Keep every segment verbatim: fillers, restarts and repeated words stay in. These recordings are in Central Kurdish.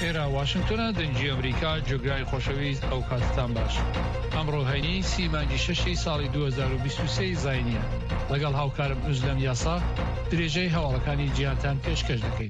إيرا واشنطن دنجي أمريكا جوگرای خوشویز أو کاتتان باش ئەمڕۆ هەینی سی مانگی شەشی ساڵی دوو هەزار و بیست و سێ زاینیە لەگەڵ هاوکارم ئوزلەم یاسا درێژەی هەواڵەکانی جیهانتان پێشکەش دەکەین.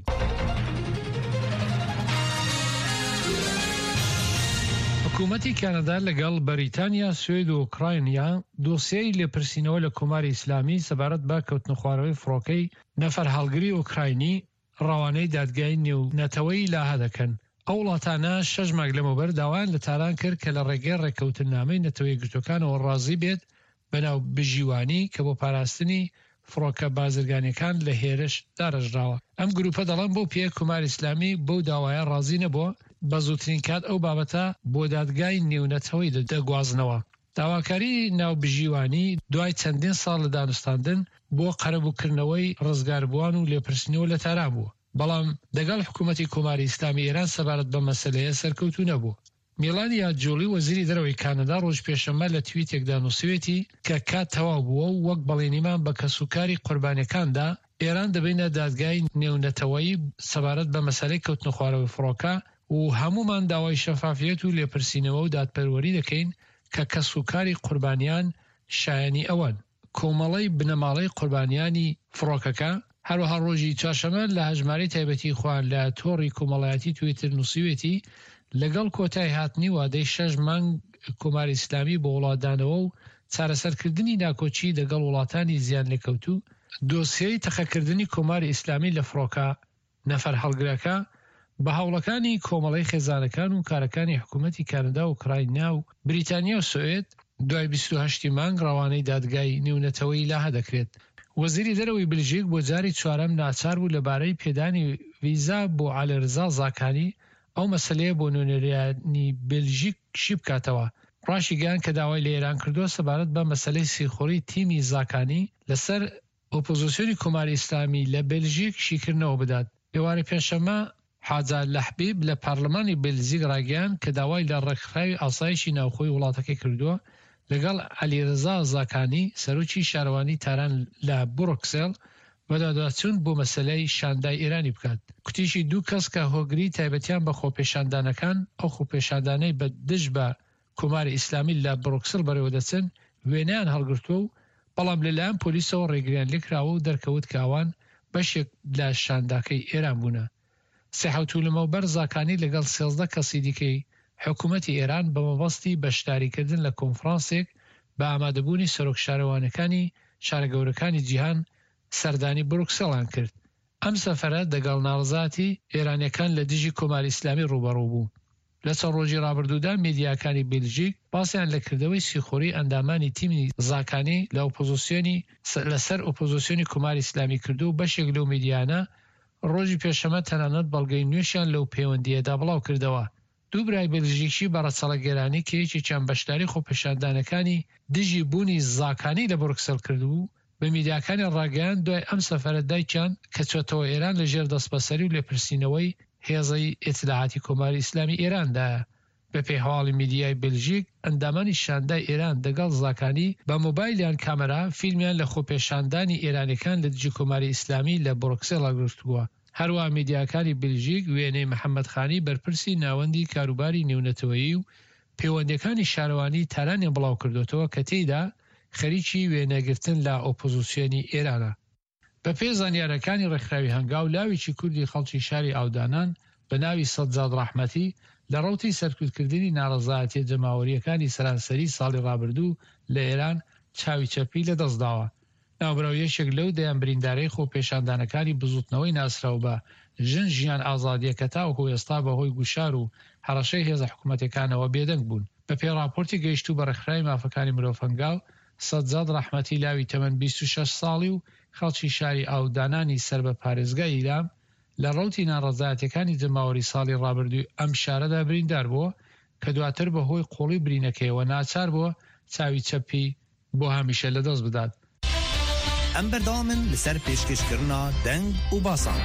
حکوومەتی کانادا لەگەڵ بەریتانیا، سوێد و ئوکراینیا دۆسیەی لێپرسینەوە لە کۆماری ئیسلامی سەبارەت بە کەوتنە خوارەوەی فڕۆکەی نەفەر هەڵگری ئوکراینی ڕەوانەی دادگای نێونەتەوەی لاها دەکەن. ئەو وڵاتانە شەش مانگ لەمەوبەر داوایان لە تاران کرد کە لە ڕێگەی ڕێکەوتنامەی نەتەوەی گرتوەکانەوە ڕازی بێت بەناو بژیوانی کە بۆ پاراستنی فڕۆکە بازرگانیەکان لە هێرش داڕژراوە. ئەم گروپە دەڵێن بۆ پێ کۆماری ئیسلامی بەو داوایە ڕازی نەبووە بە زووترین کات ئەو بابەتە بۆ دادگای نێونەتەوەی دەگوازنەوە. داواکاری ناوبژیوانی دوای چەندین ساڵ لە دانوستاندن بۆ قەرەبووکردنەوەی ڕزگاربووان و لێپرسینەوە لە تاران بووە، بەڵام دەگەڵ حکوومەتی کۆماری ئیسلامی ئێران سەبارەت بە مەسەلەیە سەرکەوتوو نەبوو. میلانیا جۆلی وەزیری دەرەوەی کانادا ڕۆژ پێشەمە لە تویتێکدا نووسوێتی کە کات تەواو بووە و وەک بەڵێنیمان بە کەسوکاری قوربانیەکاندا ئێران دەبینە دادگای نێونەتەوەی سەبارەت بە مەسەلەی کەوتنە خوارەوەی فڕۆکە و هەمومان داوای شەفافیەت و لێپرسینەوە و دادپەروەری دەکەین کە کەسوکاری قوربانیان شایانی ئەوەن. کۆمەڵەی بنەماڵەی قوربانیانی فڕۆکەکە هەروەها ڕۆژی چوارشەمە لە هەژماری تایبەتی خوان لە تۆڕی کۆمەڵایەتی تویتر نووسوێتی لەگەڵ کۆتای هاتنی وادەی شەش مانگ کۆماری ئیسلامی بۆ وڵاتدانەوە و چارەسەرکردنی ناکۆچی دەگەڵ وڵاتانی زیان لێکەوتوو دۆسیەی تەخەکردنی کۆماری ئیسلامی لە فڕۆکە نەفەر هەڵگرەکە بە هەوڵەکانی کۆمەڵەی خێزانەکان و کارەکانی حکوومەتی کانادا و ئوکراینیا و بریتانیا و سوێد دوای بیست و هەشت مانگ ڕەوانەی دادگای نێونەتەوەی لاها دەکرێت. وەزیری دەرەوەی بلژیک بۆ جاری چوارەم ناچار بوو لەبارەی پێدانی ویزا بۆ عەلیرزا زاکانی ئەو مەسەلەیە بۆ نوێنەرانی بلژیک شی بکاتەوە. ڕاشی گەیان کە داوای لە ئێران کردووە سەبارەت بە مەسەلەی سیخۆری تیمی زاکانی لەسەر ئۆپۆزیسیۆنی کۆماری ئیسلامی لە بلژیک شیکردنەوە بدات. ئێوارە پێنجشەممە حاجا لەحبیب لە پارلەمانی بلژیک ڕاگەیان کە داوای لە ڕێکخراوی ئاسایشی ناوخۆی وڵاتەکەی کردووە لەگەڵ عەلیرزا زاکانی سەرۆکی شارەوانی تاران لە بروکسل بەداداچوون بۆ مەسەلەی شاندای ئێرانی بکات. کوتیشی دوو کەس کە هۆگری تایبەتیان بە خۆپێشاندانەکان ئەو خۆپێشاندانەی بە دژ بە کۆماری ئیسلامی لە بروکسل بەرەوە دەچن وێنەیان هەڵگرتووە و بەڵام لەلایەن پۆلیسەوە ڕێگریان لێکراوە و دەرکەوت کە ئەوان بەشێک لە شانداکەی ئێران بوونە. سێحەوت لەمەوبەر زاکانی لەگەڵ سێزدە کەسی دیکەی حکوومەتی ئێران بە مەبەستی بەشداریکردن لە کۆنفرانسێک بە ئامادەبوونی سەرۆک شارەوانەکانی شارەگەورەکانی جیهان سەردانی بروکسەڵان کرد. ئەم سەفەرە دەگەڵ ناڕزاتی ئێرانیەکان لە دژی کۆماری ئیسلامی ڕوبەڕوو بوو. لە چەند ڕۆژی ڕابردوودا میدیاکانی بلژیک باسییان لە کردەوەی سیخۆری ئەندامانی تیمی زاکانی لە ئۆپۆزیسیۆنی لەسەر ئۆپۆزیسیۆنی کۆماری ئیسلامی کردو و بەشێک لەو میدیانە ڕۆژی پێشەمە تەنانەت بەڵگەی نوێشیان لەو پەیوەندیەدا بڵاو کردەوە. دوو برای بلژیکی بەڕەچەڵە گێرانی کە یەکی چەند بەشداری خۆپێشاندانەکانی دژی بوونی زاکانی لە بروکسل کردبوو بە میدیاکانی ڕاگەیان دوای ئەم سەفەرە دایکیان کە چۆتەوە ئێران لەژێر دەستبەسەری و لێپرسینەوەی هێزەی ئیتلاعاتی کۆماری ئیسلامی ئێراندایە. بە پێی هەواڵی میدیای بلژیک ئەندامانی شاندای ئێران دەگەڵ زاکانی بە مۆبایلیان کامەرا فیلمیان لە خۆپێشاندانی ئێرانەکان لە دژی کۆماری ئیسلامی لە بروکسل گرتووە. هەروە میدیاکانی بلژیک وێنەی محەممەد خانی بەرپرسی ناوەندی کاروباری نێونەتەوەیی و پەیوەندەکانی شارەوانی تارانیان بڵاو کردوێتەوە کە تێیدا خەریکی وێنەگرتن لە ئۆپۆزیسیۆنی ئێرانە. بە پێ زانیارەکانی ڕێکخراوی هەنگاو لاوێکی کوردی خەڵکی شاری ئاودانان بە ناوی سەجاد ڕەحمەتی لە ڕەوتی سەرکوتکردنی ناڕەزایەتیە جەماوەریەکانی سەرانسەری ساڵی ڕابردوو لە ئێران چاوی چەپی لەدەستداوە. ناوبراویەشێک لەو دەیان بریندارەی خۆپێشاندانەکانی بزوتنەوەی ناسراو بە ژن ژیان ئازادیە کە تاوەکو ئێستا بەهۆی گوشار و هەڕەشەی هێزە حکوومەتەکانەوە بێدەنگ بوون. بە پێی راپۆرتی گەیشتوو بە ڕێکخراوی مافەکانی مرۆڤ هەنگاو سەجاد ڕەحمەتی لاوی تەمەن بیست و شەش ساڵی و خەڵکی شاری ئاودانانی سەر بە پارێزگای ئیلام لە ڕەوتی ناڕەزایەتیەکانی جەماوەری ساڵی ڕابردووی ئەم شارەدا بریندار بووە کە دواتر بەهۆی قوڵی برینەکەیەوە ناچار بووە چاوی چەپی بۆ هەمیشە لەدەست بدات. ئەم بەردەوامن لەسەر پێشکەشکردنا دەنگ و باسان.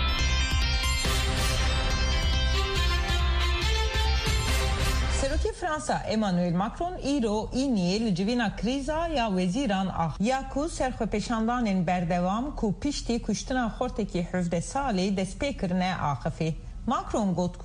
سەرۆکی فرانسا ئێمانوئیل ماکرۆن ئیرۆ ئینیە لە جوێنە کرێزا یا وەزیران ئاخ یا کو سەرخۆپێشاندانên berdewam ku piştî kuştina xortekî hevdeh salê destpêkirine axivê. Macron got